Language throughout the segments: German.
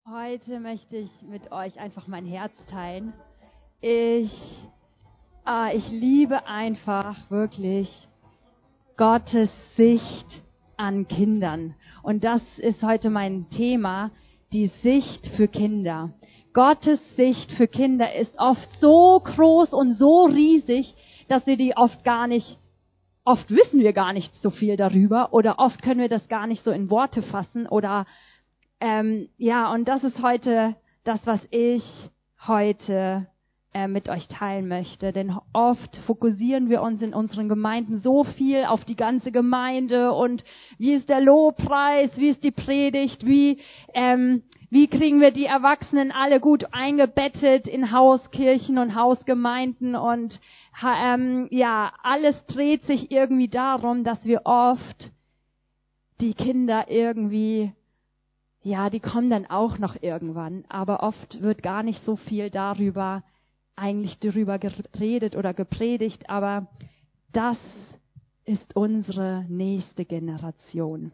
Heute möchte ich mit euch einfach mein Herz teilen. Ich liebe einfach wirklich Gottes Sicht an Kindern. Und das ist heute mein Thema, die Sicht für Kinder. Gottes Sicht für Kinder ist oft so groß und so riesig, dass wir die oft wissen wir gar nicht so viel darüber oder oft können wir das gar nicht so in Worte fassen oder und das ist heute das, was ich heute mit euch teilen möchte. Denn oft fokussieren wir uns in unseren Gemeinden so viel auf die ganze Gemeinde und wie ist der Lobpreis, wie ist die Predigt, wie kriegen wir die Erwachsenen alle gut eingebettet in Hauskirchen und Hausgemeinden und alles dreht sich irgendwie darum, dass wir oft die Kinder irgendwie die kommen dann auch noch irgendwann, aber oft wird gar nicht so viel darüber geredet oder gepredigt, aber das ist unsere nächste Generation.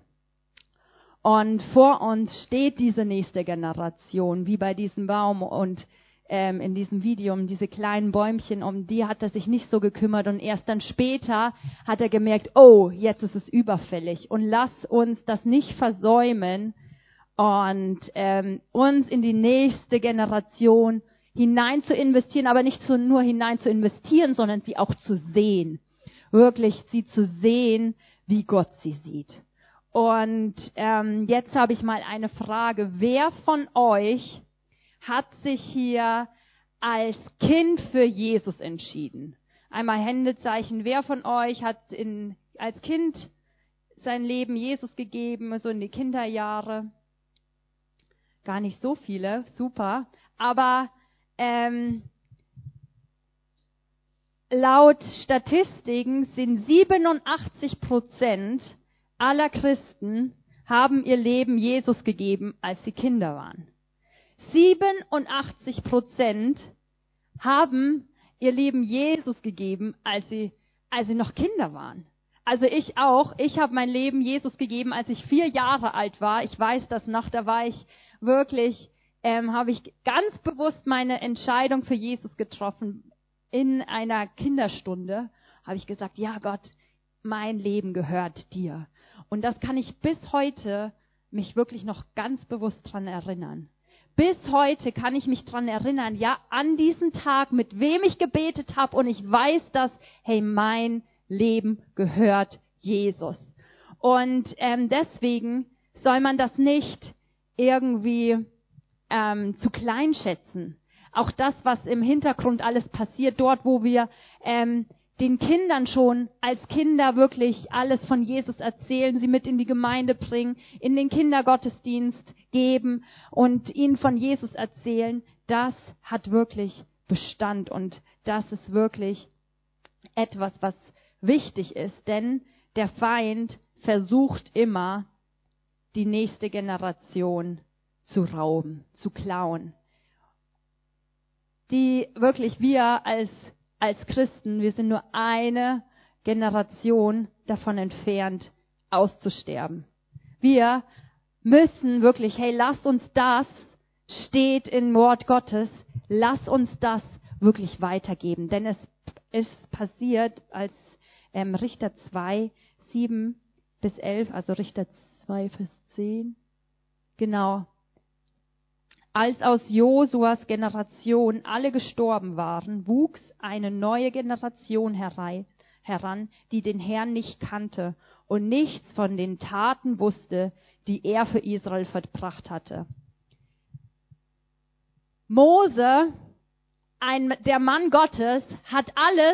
Und vor uns steht diese nächste Generation, wie bei diesem Baum und in diesem Video, um diese kleinen Bäumchen, um die hat er sich nicht so gekümmert und erst dann später hat er gemerkt, oh, jetzt ist es überfällig und lass uns das nicht versäumen, und uns in die nächste Generation hinein zu investieren, aber nicht nur hinein zu investieren, sondern sie auch zu sehen. Wirklich sie zu sehen, wie Gott sie sieht. Und jetzt habe ich mal eine Frage. Wer von euch hat sich hier als Kind für Jesus entschieden? Einmal Händezeichen. Wer von euch hat als Kind sein Leben Jesus gegeben, so in die Kinderjahre? Gar nicht so viele, super. Aber laut Statistiken sind 87% aller Christen haben ihr Leben Jesus gegeben, als sie Kinder waren. 87% haben ihr Leben Jesus gegeben, als sie noch Kinder waren. Also ich auch. Ich habe mein Leben Jesus gegeben, als ich 4 Jahre alt war. Ich weiß das noch, da war ich wirklich, habe ich ganz bewusst meine Entscheidung für Jesus getroffen. In einer Kinderstunde habe ich gesagt, ja Gott, mein Leben gehört dir. Und das kann ich bis heute mich wirklich noch ganz bewusst dran erinnern. Bis heute kann ich mich dran erinnern, ja, an diesen Tag, mit wem ich gebetet habe und ich weiß, dass, hey, mein Leben gehört Jesus. Und deswegen soll man das nicht irgendwie zu klein schätzen. Auch das, was im Hintergrund alles passiert, dort, wo wir den Kindern schon als Kinder wirklich alles von Jesus erzählen, sie mit in die Gemeinde bringen, in den Kindergottesdienst geben und ihnen von Jesus erzählen, das hat wirklich Bestand und das ist wirklich etwas, was wichtig ist, denn der Feind versucht immer, die nächste Generation zu rauben, zu klauen. Wir als Christen, wir sind nur eine Generation davon entfernt, auszusterben. Wir müssen wirklich, hey, lass uns das, steht im Wort Gottes, lass uns das wirklich weitergeben. Denn es ist passiert, als Richter 2, 7-11, also Richter 2, Vers 10, genau. Als aus Josuas Generation alle gestorben waren, wuchs eine neue Generation heran, die den Herrn nicht kannte und nichts von den Taten wusste, die er für Israel vollbracht hatte. Mose, der Mann Gottes, hat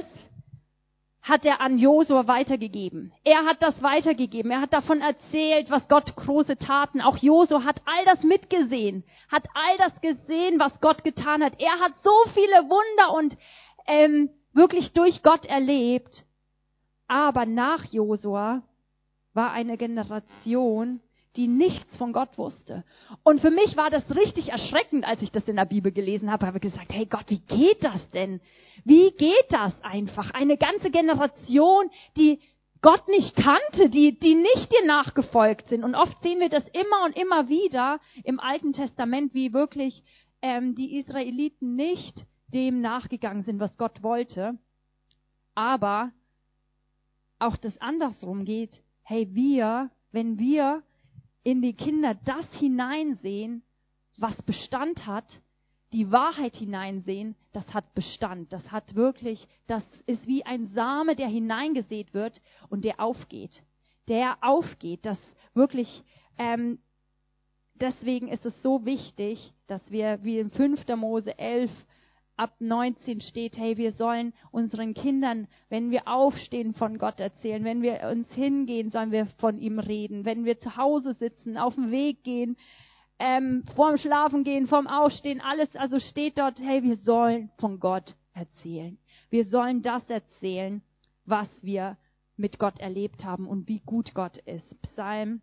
er an Josua weitergegeben. Er hat das weitergegeben. Er hat davon erzählt, was Gott große Taten. Auch Josua hat all das mitgesehen, hat all das gesehen, was Gott getan hat. Er hat so viele Wunder und wirklich durch Gott erlebt. Aber nach Josua war eine Generation, die nichts von Gott wusste. Und für mich war das richtig erschreckend, als ich das in der Bibel gelesen habe. Ich habe gesagt, hey Gott, wie geht das denn? Wie geht das einfach? Eine ganze Generation, die Gott nicht kannte, die nicht dir nachgefolgt sind. Und oft sehen wir das immer und immer wieder im Alten Testament, wie wirklich die Israeliten nicht dem nachgegangen sind, was Gott wollte. Aber auch das andersrum geht. Hey, wenn wir in die Kinder das hineinsehen, was Bestand hat, die Wahrheit hineinsehen, das hat Bestand. Das ist wie ein Same, der hineingesät wird und der aufgeht. Das wirklich, deswegen ist es so wichtig, dass wir, wie in 5. Mose 11, ab 19 steht, hey, wir sollen unseren Kindern, wenn wir aufstehen, von Gott erzählen. Wenn wir uns hingehen, sollen wir von ihm reden. Wenn wir zu Hause sitzen, auf dem Weg gehen, vorm Schlafen gehen, vorm Aufstehen, alles, also steht dort, hey, wir sollen von Gott erzählen. Wir sollen das erzählen, was wir mit Gott erlebt haben und wie gut Gott ist. Psalm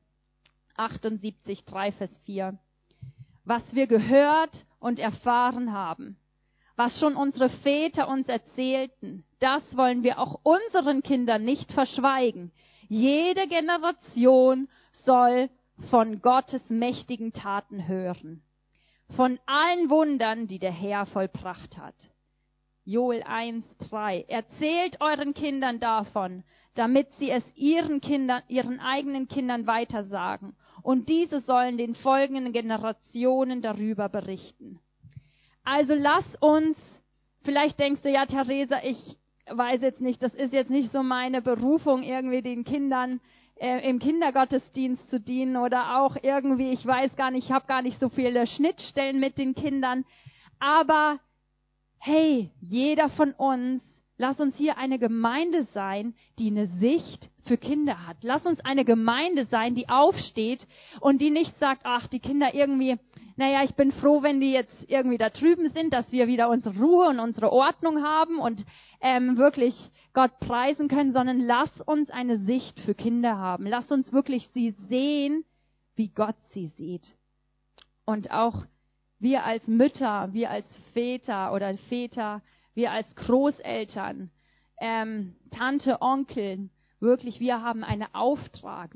78, 3, Vers 4. Was wir gehört und erfahren haben, was schon unsere Väter uns erzählten, das wollen wir auch unseren Kindern nicht verschweigen. Jede Generation soll von Gottes mächtigen Taten hören, von allen Wundern, die der Herr vollbracht hat. Joel 1, 3. Erzählt euren Kindern davon, damit sie es ihren eigenen Kindern weitersagen. Und diese sollen den folgenden Generationen darüber berichten. Also lass uns, vielleicht denkst du, ja Theresa, ich weiß jetzt nicht, das ist jetzt nicht so meine Berufung, irgendwie den Kindern im Kindergottesdienst zu dienen oder auch irgendwie, ich weiß gar nicht, ich habe gar nicht so viele Schnittstellen mit den Kindern. Aber hey, jeder von uns, lass uns hier eine Gemeinde sein, die eine Sicht für Kinder hat. Lass uns eine Gemeinde sein, die aufsteht und die nicht sagt, ach, die Kinder irgendwie, naja, ich bin froh, wenn die jetzt irgendwie da drüben sind, dass wir wieder unsere Ruhe und unsere Ordnung haben und wirklich Gott preisen können, sondern lass uns eine Sicht für Kinder haben. Lass uns wirklich sie sehen, wie Gott sie sieht. Und auch wir als Mütter, wir als Väter, wir als Großeltern, Tante, Onkel, wirklich, wir haben einen Auftrag,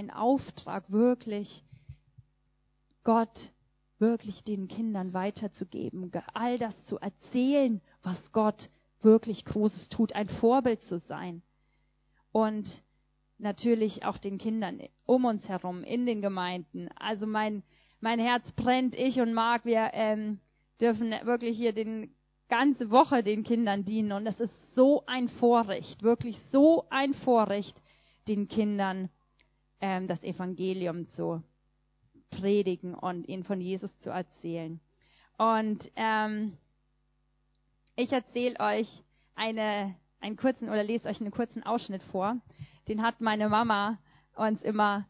wirklich Gott wirklich den Kindern weiterzugeben, all das zu erzählen, was Gott wirklich Großes tut, ein Vorbild zu sein. Und natürlich auch den Kindern um uns herum, in den Gemeinden. Also mein Herz brennt, ich und Marc, wir dürfen wirklich hier ganze Woche den Kindern dienen. Und das ist so ein Vorrecht, wirklich so ein Vorrecht, den Kindern das Evangelium zu predigen und ihnen von Jesus zu erzählen. Und ich erzähle euch lese euch einen kurzen Ausschnitt vor. Den hat meine Mama uns immer,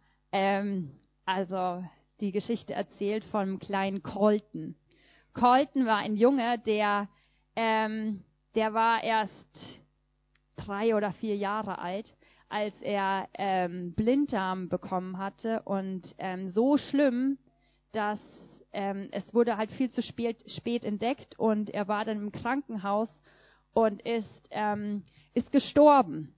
die Geschichte erzählt vom kleinen Colton. Colton war ein Junge, der war erst 3 oder 4 Jahre alt, als er Blinddarm bekommen hatte und so schlimm, dass es wurde halt viel zu spät entdeckt und er war dann im Krankenhaus und ist gestorben,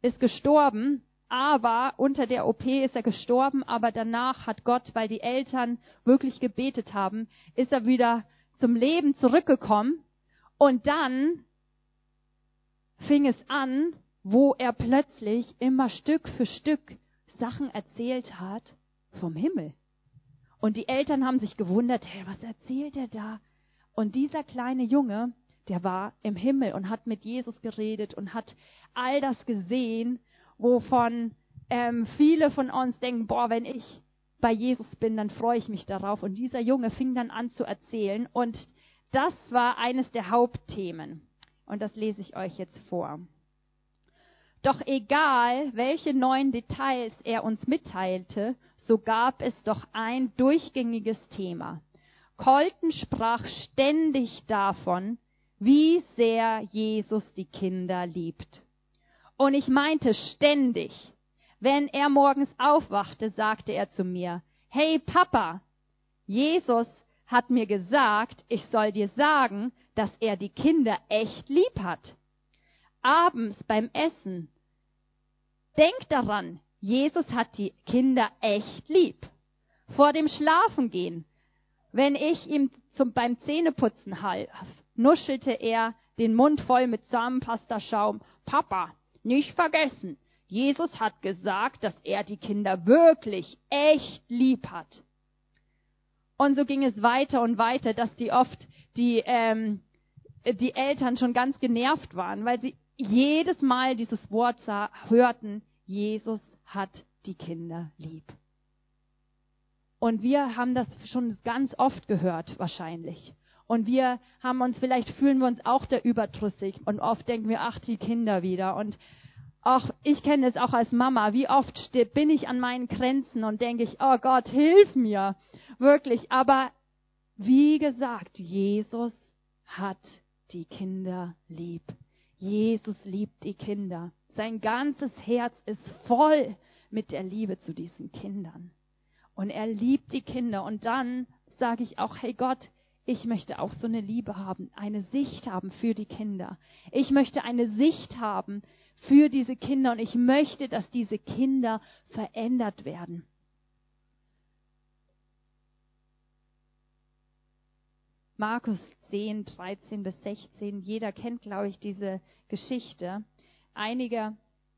aber unter der OP ist er gestorben, aber danach hat Gott, weil die Eltern wirklich gebetet haben, ist er wieder zum Leben zurückgekommen und dann fing es an, wo er plötzlich immer Stück für Stück Sachen erzählt hat vom Himmel. Und die Eltern haben sich gewundert, hey, was erzählt er da? Und dieser kleine Junge, der war im Himmel und hat mit Jesus geredet und hat all das gesehen, wovon viele von uns denken, boah, wenn ich bei Jesus bin, dann freue ich mich darauf. Und dieser Junge fing dann an zu erzählen und das war eines der Hauptthemen. Und das lese ich euch jetzt vor. Doch egal, welche neuen Details er uns mitteilte, so gab es doch ein durchgängiges Thema. Colton sprach ständig davon, wie sehr Jesus die Kinder liebt. Und ich meinte ständig, wenn er morgens aufwachte, sagte er zu mir, hey Papa, Jesus hat mir gesagt, ich soll dir sagen, dass er die Kinder echt lieb hat. Abends beim Essen Denk daran, Jesus hat die Kinder echt lieb. Vor dem Schlafengehen, wenn ich ihm beim Zähneputzen half, nuschelte er den Mund voll mit Zahnpastaschaum. Papa, nicht vergessen, Jesus hat gesagt, dass er die Kinder wirklich echt lieb hat. Und so ging es weiter und weiter, dass die Eltern schon ganz genervt waren, weil sie jedes Mal dieses Wort hörten, Jesus hat die Kinder lieb. Und wir haben das schon ganz oft gehört, wahrscheinlich. Und fühlen wir uns auch da überdrüssig. Und oft denken wir, ach, die Kinder wieder. Und auch ich kenne es auch als Mama. Wie oft bin ich an meinen Grenzen und denke ich, oh Gott, hilf mir. Wirklich. Aber wie gesagt, Jesus hat die Kinder lieb. Jesus liebt die Kinder. Sein ganzes Herz ist voll mit der Liebe zu diesen Kindern. Und er liebt die Kinder. Und dann sage ich auch, hey Gott, ich möchte auch so eine Liebe haben, eine Sicht haben für die Kinder. Ich möchte eine Sicht haben für diese Kinder und ich möchte, dass diese Kinder verändert werden. Markus 10, 13 bis 16, jeder kennt, glaube ich, diese Geschichte. Einige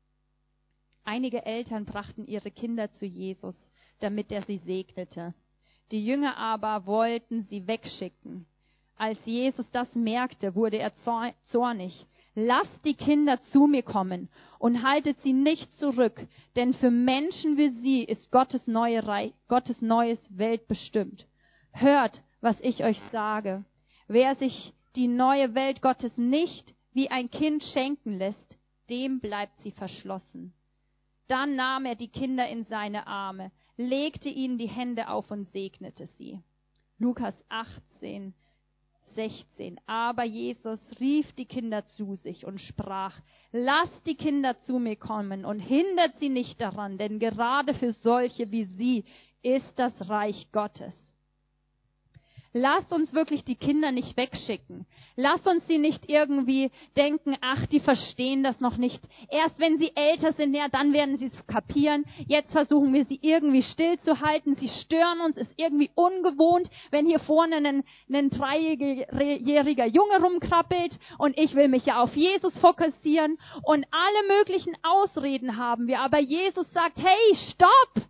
Eltern brachten ihre Kinder zu Jesus, damit er sie segnete. Die Jünger aber wollten sie wegschicken. Als Jesus das merkte, wurde er zornig. Lasst die Kinder zu mir kommen und haltet sie nicht zurück, denn für Menschen wie sie ist Gottes neues Welt bestimmt. Hört, was ich euch sage. Wer sich die neue Welt Gottes nicht wie ein Kind schenken lässt, dem bleibt sie verschlossen. Dann nahm er die Kinder in seine Arme, legte ihnen die Hände auf und segnete sie. Lukas 18, 16. Aber Jesus rief die Kinder zu sich und sprach, lasst die Kinder zu mir kommen und hindert sie nicht daran, denn gerade für solche wie sie ist das Reich Gottes. Lasst uns wirklich die Kinder nicht wegschicken. Lasst uns sie nicht irgendwie denken, ach, die verstehen das noch nicht. Erst wenn sie älter sind, ja, dann werden sie es kapieren. Jetzt versuchen wir sie irgendwie stillzuhalten. Sie stören uns, ist irgendwie ungewohnt, wenn hier vorne ein 3-jähriger Junge rumkrabbelt und ich will mich ja auf Jesus fokussieren und alle möglichen Ausreden haben wir. Aber Jesus sagt, hey, stopp!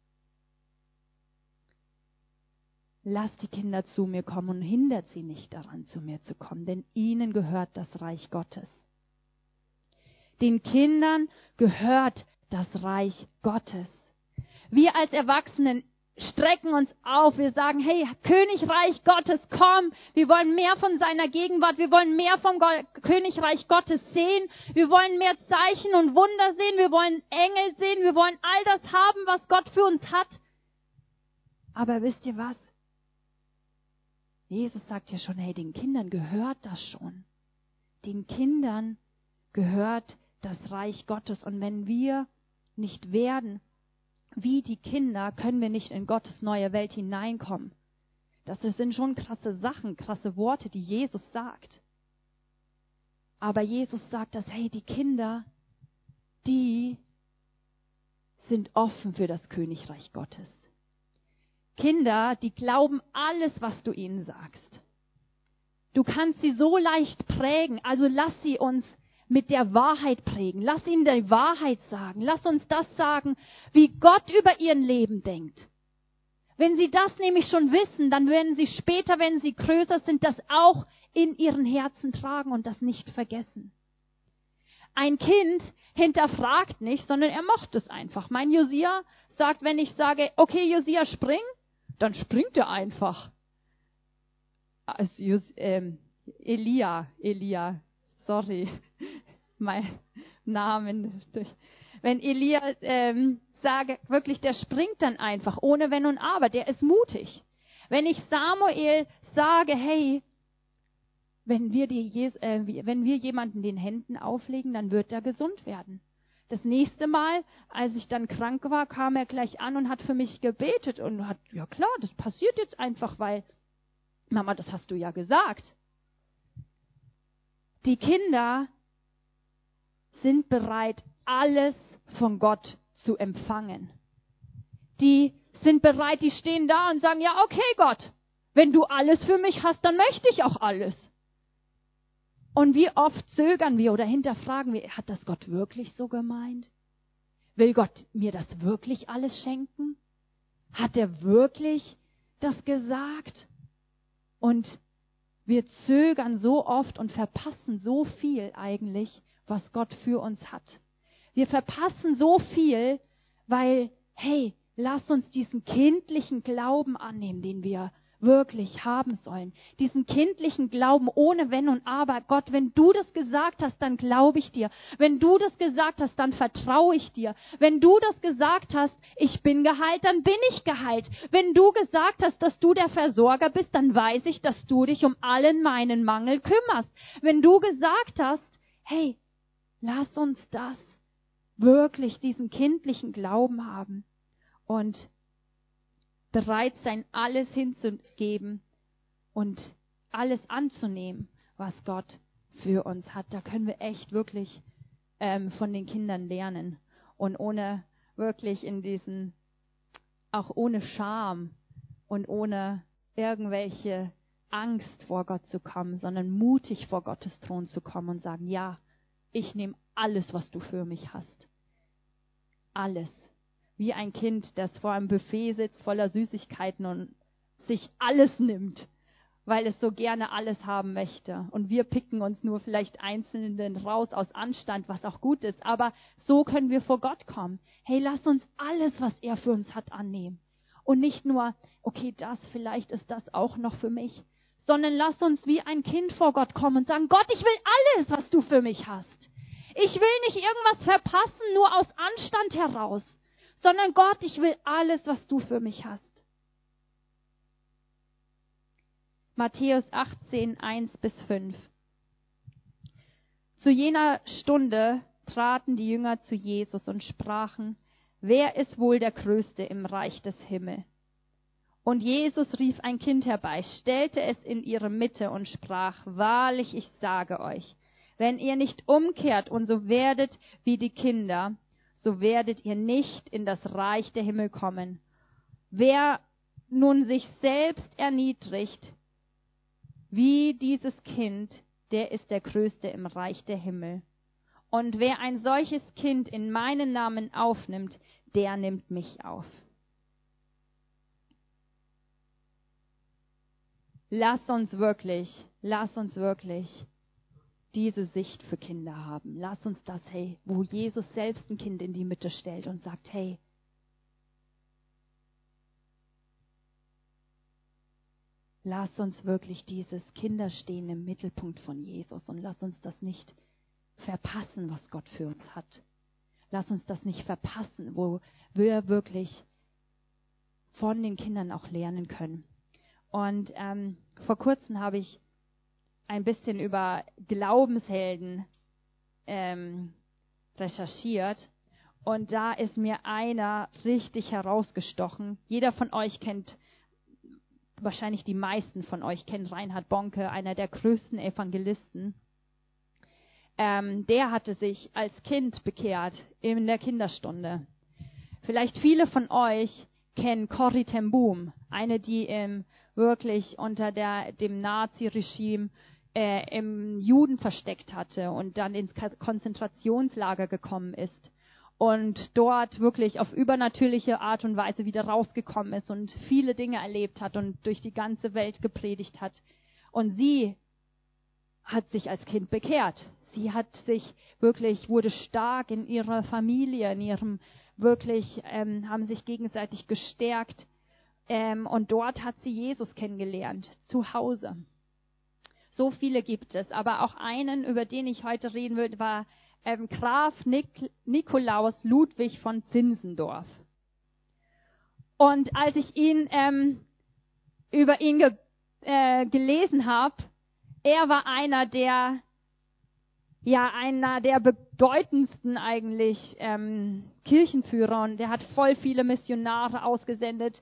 Lasst die Kinder zu mir kommen und hindert sie nicht daran, zu mir zu kommen, denn ihnen gehört das Reich Gottes. Den Kindern gehört das Reich Gottes. Wir als Erwachsenen strecken uns auf, wir sagen, hey, Königreich Gottes, komm, wir wollen mehr von seiner Gegenwart, wir wollen mehr vom Königreich Gottes sehen, wir wollen mehr Zeichen und Wunder sehen, wir wollen Engel sehen, wir wollen all das haben, was Gott für uns hat. Aber wisst ihr was? Jesus sagt ja schon, hey, den Kindern gehört das schon. Den Kindern gehört das Reich Gottes. Und wenn wir nicht werden wie die Kinder, können wir nicht in Gottes neue Welt hineinkommen. Das sind schon krasse Sachen, krasse Worte, die Jesus sagt. Aber Jesus sagt, dass, hey, die Kinder, die sind offen für das Königreich Gottes. Kinder, die glauben alles, was du ihnen sagst. Du kannst sie so leicht prägen, also lass sie uns mit der Wahrheit prägen. Lass ihnen die Wahrheit sagen. Lass uns das sagen, wie Gott über ihr Leben denkt. Wenn sie das nämlich schon wissen, dann werden sie später, wenn sie größer sind, das auch in ihren Herzen tragen und das nicht vergessen. Ein Kind hinterfragt nicht, sondern er macht es einfach. Mein Josia sagt, wenn ich sage, okay, Josia, spring, dann springt er einfach. Also, Elia, sorry, mein Namen. Wenn Elia sage, wirklich, der springt dann einfach, ohne Wenn und Aber, der ist mutig. Wenn ich Samuel sage, hey, wenn wir jemanden den Händen auflegen, dann wird er gesund werden. Das nächste Mal, als ich dann krank war, kam er gleich an und hat für mich gebetet und hat, ja klar, das passiert jetzt einfach, weil, Mama, das hast du ja gesagt. Die Kinder sind bereit, alles von Gott zu empfangen. Die sind bereit, die stehen da und sagen, ja, okay Gott, wenn du alles für mich hast, dann möchte ich auch alles. Und wie oft zögern wir oder hinterfragen wir, hat das Gott wirklich so gemeint? Will Gott mir das wirklich alles schenken? Hat er wirklich das gesagt? Und wir zögern so oft und verpassen so viel eigentlich, was Gott für uns hat. Wir verpassen so viel, weil, hey, lass uns diesen kindlichen Glauben annehmen, den wir wirklich haben sollen. Diesen kindlichen Glauben ohne Wenn und Aber. Gott, wenn du das gesagt hast, dann glaube ich dir. Wenn du das gesagt hast, dann vertraue ich dir. Wenn du das gesagt hast, ich bin geheilt, dann bin ich geheilt. Wenn du gesagt hast, dass du der Versorger bist, dann weiß ich, dass du dich um allen meinen Mangel kümmerst. Wenn du gesagt hast, hey, lass uns das wirklich, diesen kindlichen Glauben haben und bereit sein, alles hinzugeben und alles anzunehmen, was Gott für uns hat. Da können wir echt wirklich von den Kindern lernen und ohne wirklich auch ohne Scham und ohne irgendwelche Angst vor Gott zu kommen, sondern mutig vor Gottes Thron zu kommen und sagen, ja, ich nehme alles, was du für mich hast. Alles. Wie ein Kind, das vor einem Buffet sitzt voller Süßigkeiten und sich alles nimmt, weil es so gerne alles haben möchte. Und wir picken uns nur vielleicht Einzelnen raus aus Anstand, was auch gut ist. Aber so können wir vor Gott kommen. Hey, lass uns alles, was er für uns hat, annehmen. Und nicht nur, okay, vielleicht ist das auch noch für mich. Sondern lass uns wie ein Kind vor Gott kommen und sagen, Gott, ich will alles, was du für mich hast. Ich will nicht irgendwas verpassen, nur aus Anstand heraus. Sondern Gott, ich will alles, was du für mich hast. Matthäus 18, 1-5. Zu jener Stunde traten die Jünger zu Jesus und sprachen, wer ist wohl der Größte im Reich des Himmels? Und Jesus rief ein Kind herbei, stellte es in ihre Mitte und sprach, wahrlich, ich sage euch, wenn ihr nicht umkehrt und so werdet wie die Kinder, so werdet ihr nicht in das Reich der Himmel kommen. Wer nun sich selbst erniedrigt, wie dieses Kind, der ist der Größte im Reich der Himmel. Und wer ein solches Kind in meinen Namen aufnimmt, der nimmt mich auf. Lass uns wirklich diese Sicht für Kinder haben. Lass uns das, hey, wo Jesus selbst ein Kind in die Mitte stellt und sagt, hey, lass uns wirklich dieses Kinder stehen im Mittelpunkt von Jesus und lass uns das nicht verpassen, was Gott für uns hat. Lass uns das nicht verpassen, wo wir wirklich von den Kindern auch lernen können. Und vor kurzem habe ich ein bisschen über Glaubenshelden recherchiert und da ist mir einer richtig herausgestochen. Jeder von euch kennt, wahrscheinlich die meisten von euch kennen Reinhard Bonke, einer der größten Evangelisten. Der hatte sich als Kind bekehrt in der Kinderstunde. Vielleicht viele von euch kennen Corrie ten Boom, eine, die wirklich unter dem Nazi-Regime im Juden versteckt hatte und dann ins Konzentrationslager gekommen ist und dort wirklich auf übernatürliche Art und Weise wieder rausgekommen ist und viele Dinge erlebt hat und durch die ganze Welt gepredigt hat. Und sie hat sich als Kind bekehrt. Sie hat sich wirklich, wurde stark in ihrer Familie, in ihrem wirklich, haben sich gegenseitig gestärkt. Und dort hat sie Jesus kennengelernt, zu Hause. So viele gibt es, aber auch einen, über den ich heute reden will, war Graf Nikolaus Ludwig von Zinzendorf. Und als ich über ihn gelesen habe, er war einer der bedeutendsten eigentlich Kirchenführer und der hat voll viele Missionare ausgesendet.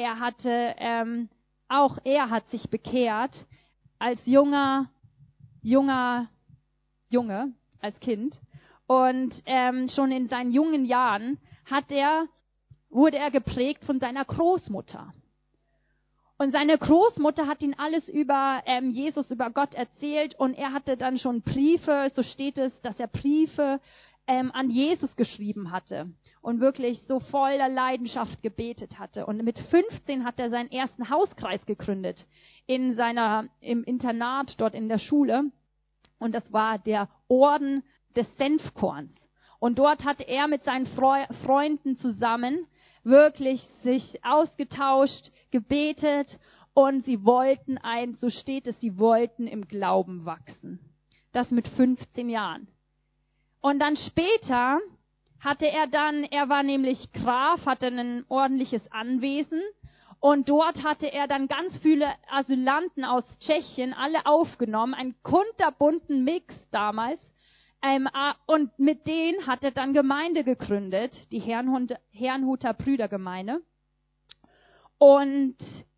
Auch er hat sich bekehrt als Junge, als Kind. Und schon in seinen jungen Jahren wurde er geprägt von seiner Großmutter. Und seine Großmutter hat ihn alles über Jesus, über Gott erzählt. Und er hatte dann schon Briefe, so steht es, dass er Briefe an Jesus geschrieben hatte. Und wirklich so voller Leidenschaft gebetet hatte. Und mit 15 hat er seinen ersten Hauskreis gegründet im Internat dort in der Schule. Und das war der Orden des Senfkorns. Und dort hatte er mit seinen Freunden zusammen wirklich sich ausgetauscht, gebetet und sie wollten so steht es, sie wollten im Glauben wachsen. Das mit 15 Jahren. Und dann später er war nämlich Graf, hatte ein ordentliches Anwesen und dort hatte er dann ganz viele Asylanten aus Tschechien, alle aufgenommen, einen kunterbunten Mix damals. Und mit denen hat er dann Gemeinde gegründet, die Herrnhuter Brüdergemeinde. Und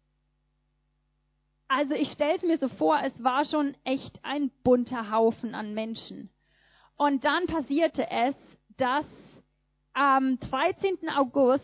also ich stelle es mir so vor, es war schon echt ein bunter Haufen an Menschen. Und dann passierte es, dass am 13. August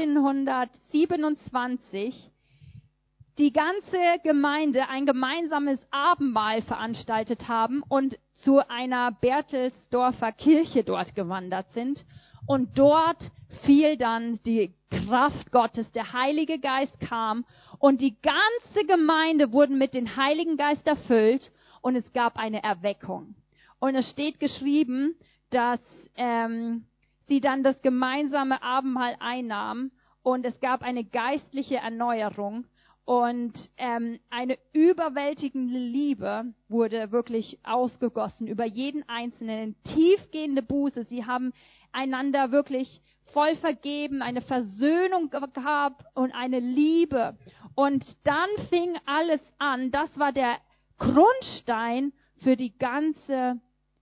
1727 die ganze Gemeinde ein gemeinsames Abendmahl veranstaltet haben und zu einer Berthelsdorfer Kirche dort gewandert sind. Und dort fiel dann die Kraft Gottes, der Heilige Geist kam und die ganze Gemeinde wurde mit dem Heiligen Geist erfüllt und es gab eine Erweckung. Und es steht geschrieben, dass sie dann das gemeinsame Abendmahl einnahmen und es gab eine geistliche Erneuerung. Und eine überwältigende Liebe wurde wirklich ausgegossen über jeden Einzelnen, tiefgehende Buße. Sie haben einander wirklich voll vergeben, eine Versöhnung gehabt und eine Liebe. Und dann fing alles an. Das war der Grundstein für die ganze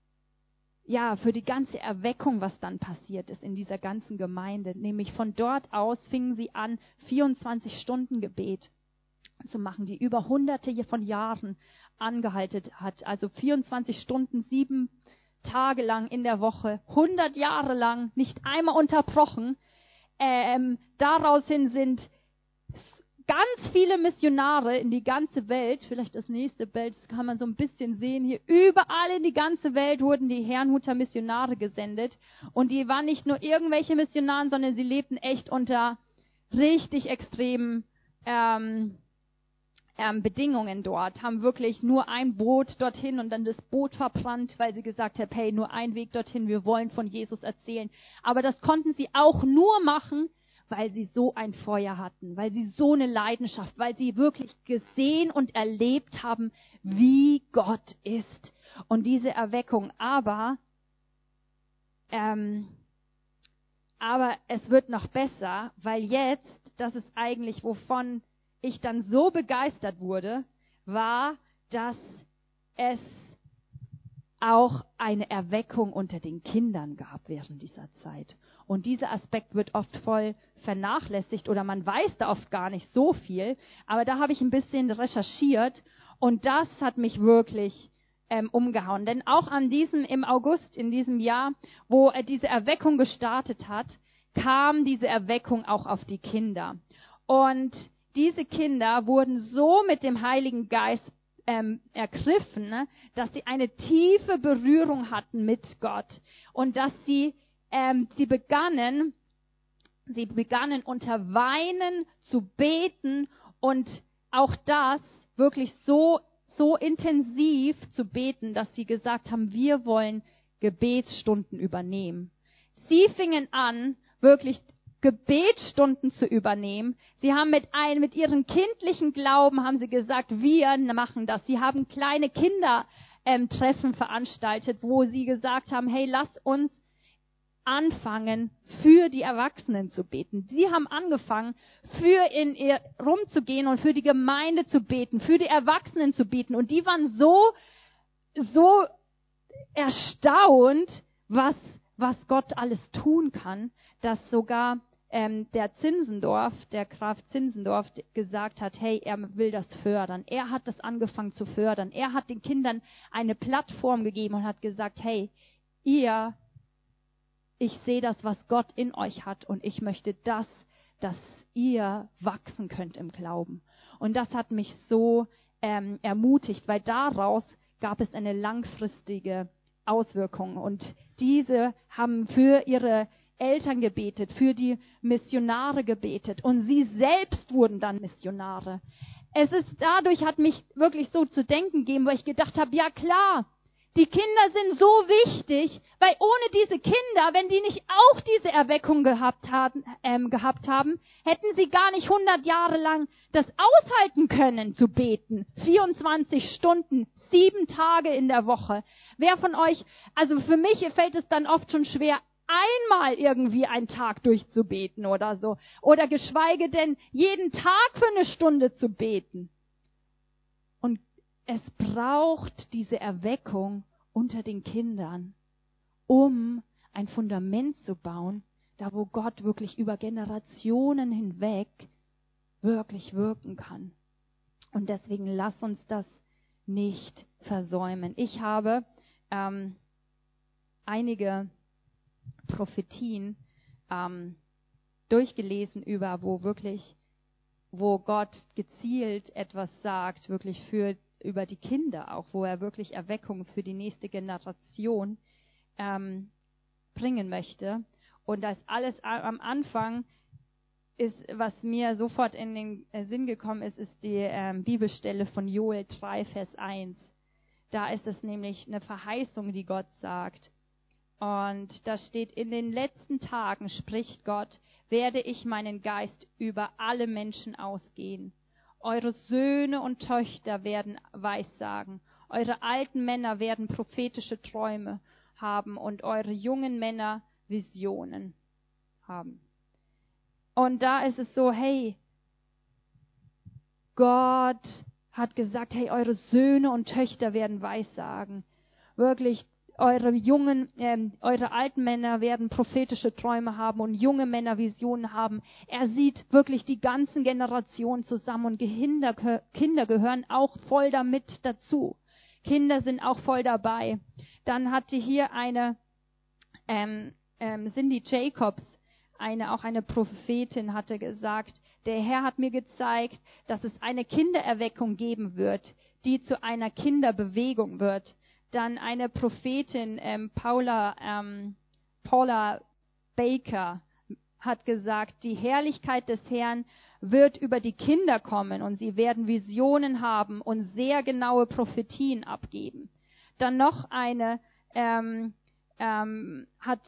Erweckung, was dann passiert ist in dieser ganzen Gemeinde. Nämlich von dort aus fingen sie an, 24-Stunden-Gebet zu machen, die über Hunderte von Jahren angehalten hat. Also 24 Stunden, 7 Tage lang in der Woche, 100 Jahre lang, nicht einmal unterbrochen. Daraus hin sind ganz viele Missionare in die ganze Welt, vielleicht das nächste Bild, das kann man so ein bisschen sehen hier, überall in die ganze Welt wurden die Herrnhuter Missionare gesendet. Und die waren nicht nur irgendwelche Missionare, sondern sie lebten echt unter richtig extremen Bedingungen dort, haben wirklich nur ein Boot dorthin und dann das Boot verbrannt, weil sie gesagt haben, hey, nur ein Weg dorthin, wir wollen von Jesus erzählen. Aber das konnten sie auch nur machen, weil sie so ein Feuer hatten, weil sie so eine Leidenschaft, weil sie wirklich gesehen und erlebt haben, wie Gott ist. Und diese Erweckung, aber es wird noch besser, weil jetzt, das ist eigentlich, wovon ich dann so begeistert wurde, war, dass es auch eine Erweckung unter den Kindern gab während dieser Zeit. Und dieser Aspekt wird oft voll vernachlässigt oder man weiß da oft gar nicht so viel. Aber da habe ich ein bisschen recherchiert und das hat mich wirklich umgehauen. Denn auch im August in diesem Jahr, wo diese Erweckung gestartet hat, kam diese Erweckung auch auf die Kinder. Und diese Kinder wurden so mit dem Heiligen Geist ergriffen, ne, dass sie eine tiefe Berührung hatten mit Gott und dass sie begannen unter Weinen zu beten und auch das wirklich so intensiv zu beten, dass sie gesagt haben, wir wollen Gebetsstunden übernehmen. Sie fingen an, wirklich Gebetsstunden zu übernehmen. Sie haben mit ihrem kindlichen Glauben haben sie gesagt, wir machen das. Sie haben kleine Kindertreffen veranstaltet, wo sie gesagt haben, hey, lass uns anfangen, für die Erwachsenen zu beten. Sie haben angefangen, rumzugehen und für die Gemeinde zu beten, für die Erwachsenen zu beten. Und die waren so erstaunt, was Gott alles tun kann, dass sogar der Graf Zinzendorf gesagt hat, hey, er will das fördern. Er hat das angefangen zu fördern. Er hat den Kindern eine Plattform gegeben und hat gesagt, hey, ihr ich sehe das, was Gott in euch hat und ich möchte dass ihr wachsen könnt im Glauben. Und das hat mich so ermutigt, weil daraus gab es eine langfristige Auswirkung. Und diese haben für ihre Eltern gebetet, für die Missionare gebetet und sie selbst wurden dann Missionare. Dadurch hat mich wirklich so zu denken gegeben, weil ich gedacht habe, ja klar, die Kinder sind so wichtig, weil ohne diese Kinder, wenn die nicht auch diese Erweckung gehabt haben, hätten sie gar nicht 100 Jahre lang das aushalten können zu beten. 24 Stunden, 7 Tage in der Woche. Wer von euch, also für mich fällt es dann oft schon schwer, einmal irgendwie einen Tag durchzubeten oder so. Oder geschweige denn, jeden Tag für eine Stunde zu beten. Und es braucht diese Erweckung unter den Kindern, um ein Fundament zu bauen, da wo Gott wirklich über Generationen hinweg wirklich wirken kann. Und deswegen lass uns das nicht versäumen. Ich habe einige Prophetien durchgelesen wo Gott gezielt etwas sagt, wirklich über die Kinder auch, wo er wirklich Erweckung für die nächste Generation bringen möchte. Und das alles am Anfang ist, was mir sofort in den Sinn gekommen ist die Bibelstelle von Joel 3, Vers 1. Da ist es nämlich eine Verheißung, die Gott sagt. Und da steht, in den letzten Tagen, spricht Gott, werde ich meinen Geist über alle Menschen ausgehen. Eure Söhne und Töchter werden Weissagen. Eure alten Männer werden prophetische Träume haben und eure jungen Männer Visionen haben. Und da ist es so, hey, Gott hat gesagt, hey, eure Söhne und Töchter werden Weissagen. Wirklich, eure alten Männer werden prophetische Träume haben und junge Männer Visionen haben. Er sieht wirklich die ganzen Generationen zusammen und Kinder gehören auch voll damit dazu. Kinder sind auch voll dabei. Dann hatte hier eine Cindy Jacobs, auch eine Prophetin, hatte gesagt, der Herr hat mir gezeigt, dass es eine Kindererweckung geben wird, die zu einer Kinderbewegung wird. Dann eine Prophetin, Paula Baker, hat gesagt, die Herrlichkeit des Herrn wird über die Kinder kommen und sie werden Visionen haben und sehr genaue Prophetien abgeben. Dann noch eine hat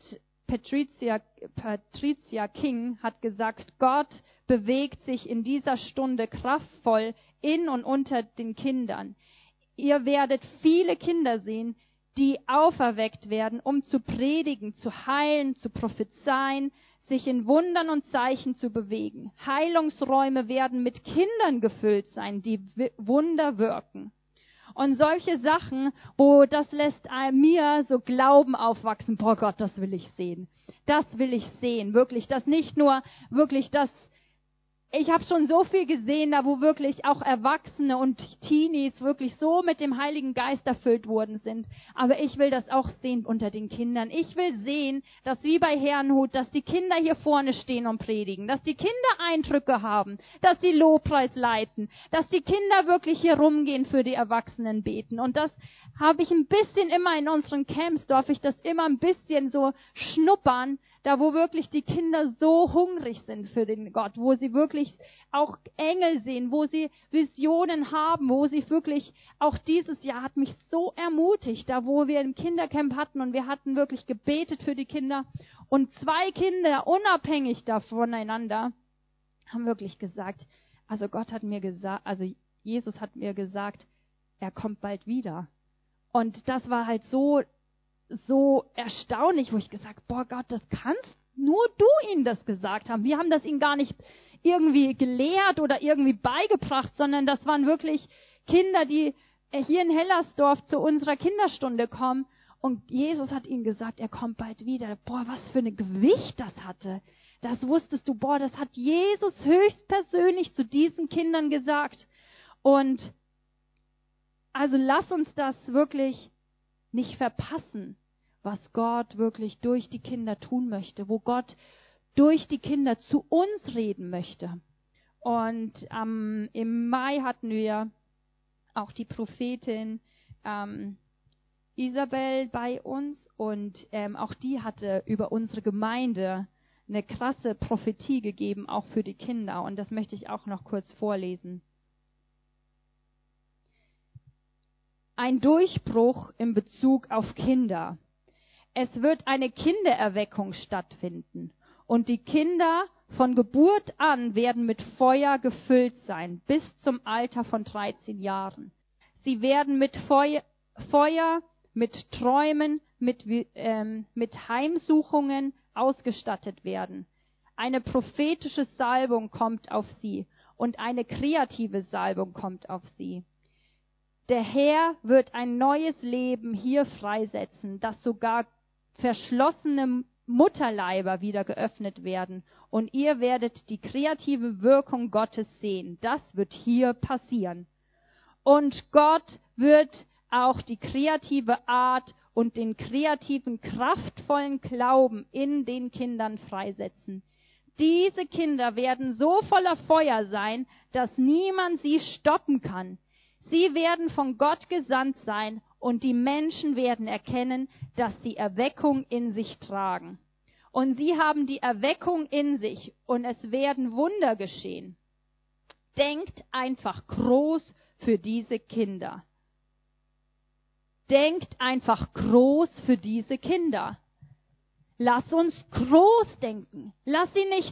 Patricia King hat gesagt, Gott bewegt sich in dieser Stunde kraftvoll in und unter den Kindern. Ihr werdet viele Kinder sehen, die auferweckt werden, um zu predigen, zu heilen, zu prophezeien, sich in Wundern und Zeichen zu bewegen. Heilungsräume werden mit Kindern gefüllt sein, die Wunder wirken. Und solche Sachen, das lässt mir so Glauben aufwachsen. Boah Gott, das will ich sehen. Das will ich sehen, wirklich. Das nicht nur wirklich das. Ich habe schon so viel gesehen, da wo wirklich auch Erwachsene und Teenies wirklich so mit dem Heiligen Geist erfüllt worden sind. Aber ich will das auch sehen unter den Kindern. Ich will sehen, dass wie bei Herrnhut, dass die Kinder hier vorne stehen und predigen, dass die Kinder Eindrücke haben, dass sie Lobpreis leiten, dass die Kinder wirklich hier rumgehen für die Erwachsenen beten. Und das habe ich ein bisschen immer in unseren Camps, darf ich das immer ein bisschen so schnuppern, da wo wirklich die Kinder so hungrig sind für den Gott, wo sie wirklich auch Engel sehen, wo sie Visionen haben, wo sie wirklich, auch dieses Jahr hat mich so ermutigt, da wo wir ein Kindercamp hatten und wir hatten wirklich gebetet für die Kinder und 2 Kinder unabhängig voneinander haben wirklich gesagt, also Jesus hat mir gesagt, er kommt bald wieder. Und das war halt so erstaunlich, wo ich gesagt, boah Gott, das kannst nur du ihnen das gesagt haben. Wir haben das ihnen gar nicht irgendwie gelehrt oder irgendwie beigebracht, sondern das waren wirklich Kinder, die hier in Hellersdorf zu unserer Kinderstunde kommen. Und Jesus hat ihnen gesagt, er kommt bald wieder. Boah, was für ein Gewicht das hatte. Das wusstest du, boah, das hat Jesus höchstpersönlich zu diesen Kindern gesagt. Und also lass uns das wirklich nicht verpassen. was Gott wirklich durch die Kinder tun möchte, wo Gott durch die Kinder zu uns reden möchte. Und im Mai hatten wir auch die Prophetin Isabel bei uns und auch die hatte über unsere Gemeinde eine krasse Prophetie gegeben, auch für die Kinder. Und das möchte ich auch noch kurz vorlesen. Ein Durchbruch in Bezug auf Kinder. Es wird eine Kindererweckung stattfinden. Und die Kinder von Geburt an werden mit Feuer gefüllt sein, bis zum Alter von 13 Jahren. Sie werden mit Feuer, mit Träumen, mit Heimsuchungen ausgestattet werden. Eine prophetische Salbung kommt auf sie und eine kreative Salbung kommt auf sie. Der Herr wird ein neues Leben hier freisetzen, dass sogar verschlossene Mutterleiber wieder geöffnet werden und ihr werdet die kreative Wirkung Gottes sehen. Das wird hier passieren. Und Gott wird auch die kreative Art und den kreativen, kraftvollen Glauben in den Kindern freisetzen. Diese Kinder werden so voller Feuer sein, dass niemand sie stoppen kann. Sie werden von Gott gesandt sein und die Menschen werden erkennen, dass sie Erweckung in sich tragen. Und sie haben die Erweckung in sich und es werden Wunder geschehen. Denkt einfach groß für diese Kinder. Denkt einfach groß für diese Kinder. Lass uns groß denken. Lass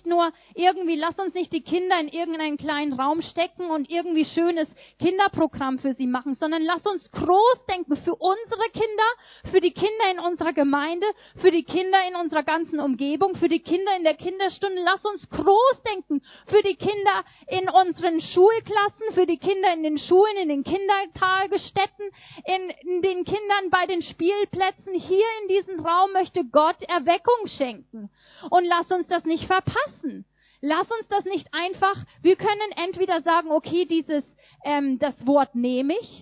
uns nicht die Kinder in irgendeinen kleinen Raum stecken und irgendwie schönes Kinderprogramm für sie machen, sondern lass uns groß denken für unsere Kinder, für die Kinder in unserer Gemeinde, für die Kinder in unserer ganzen Umgebung, für die Kinder in der Kinderstunde. Lass uns groß denken für die Kinder in unseren Schulklassen, für die Kinder in den Schulen, in den Kindertagesstätten, in den Kindern bei den Spielplätzen. Hier in diesem Raum möchte Gott Erweckung schenken. Und lass uns das nicht verpassen. Lass uns das nicht einfach, wir können entweder sagen, okay, das Wort nehme ich,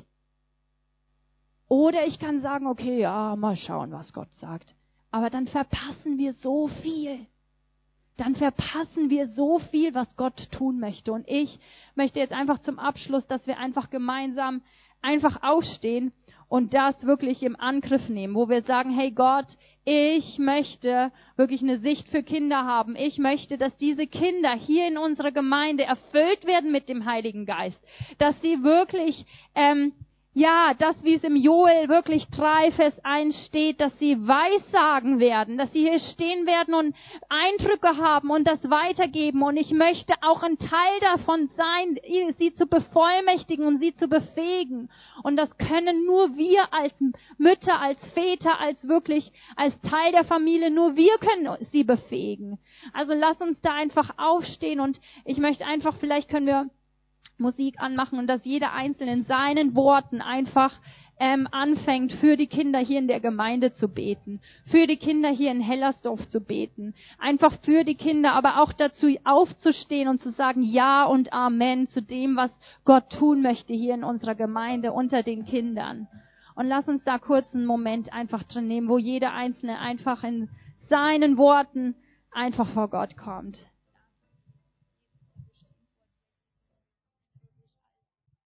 oder ich kann sagen, okay, ja, mal schauen, was Gott sagt. Aber dann verpassen wir so viel. Dann verpassen wir so viel, was Gott tun möchte. Und ich möchte jetzt einfach zum Abschluss, dass wir einfach gemeinsam einfach aufstehen und das wirklich im Angriff nehmen, wo wir sagen, hey Gott, ich möchte wirklich eine Sicht für Kinder haben. Ich möchte, dass diese Kinder hier in unserer Gemeinde erfüllt werden mit dem Heiligen Geist. Dass sie wirklich, das, wie es im Joel wirklich 3, Vers 1 steht, dass sie Weissagen werden, dass sie hier stehen werden und Eindrücke haben und das weitergeben. Und ich möchte auch ein Teil davon sein, sie zu bevollmächtigen und sie zu befähigen. Und das können nur wir als Mütter, als Väter, als Teil der Familie, nur wir können sie befähigen. Also lass uns da einfach aufstehen und ich möchte einfach, vielleicht können wir Musik anmachen und dass jeder Einzelne in seinen Worten einfach anfängt, für die Kinder hier in der Gemeinde zu beten, für die Kinder hier in Hellersdorf zu beten, einfach für die Kinder, aber auch dazu aufzustehen und zu sagen Ja und Amen zu dem, was Gott tun möchte hier in unserer Gemeinde unter den Kindern. Und lass uns da kurz einen Moment einfach drin nehmen, wo jeder Einzelne einfach in seinen Worten einfach vor Gott kommt.